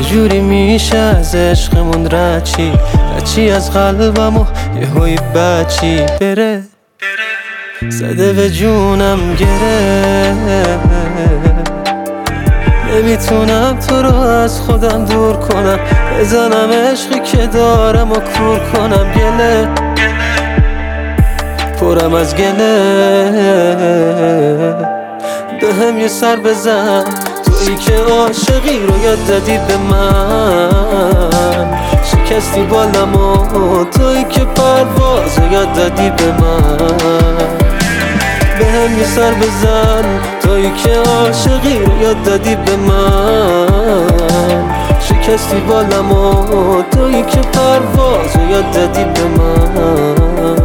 چجوری میشه از عشقمون رچی از قلبم و یهویی بچی بره زده به جونم گره نمیتونم تو رو از خودم دور کنم بزنم عشقی که دارم و کور کنم گله پرم از گله بهم یه سر بزن تویی که عاشقی رو یاد دادی به من شکستی بالم و تویی که پرواز رو یاد دادی به من بهم یه سر بزن تویی که عاشقی رو یاد دادی به من شکستی بالم و تویی که پرواز رو یاد دادی به من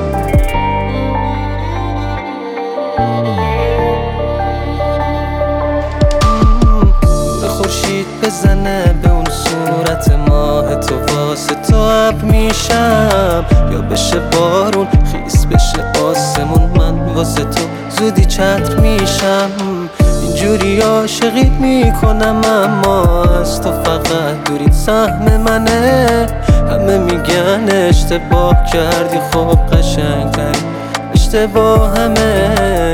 خورشید بزنه به اون صورت ماه تو واسه تو اب میشم یا بشه بارون خیس بشه آسمون من واسه تو زودی چتر میشم اینجوری عاشقی میکنم اما از تو فقط دوری سهم منه همه میگن اشتباه کردی خب قشنگتری اشتباه همه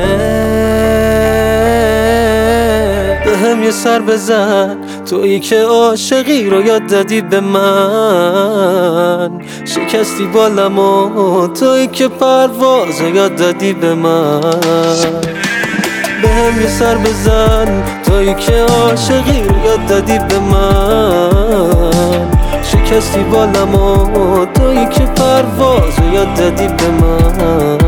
بهم یه سر بزن تویی که عاشقی رو یاد دادی به من شکستی بالم و تویی که پرواز رو یاد دادی به من بهم یه سر بزن تویی که عاشقی رو یاد دادی به من شکستی بالم و تویی که پرواز رو یاد دادی به من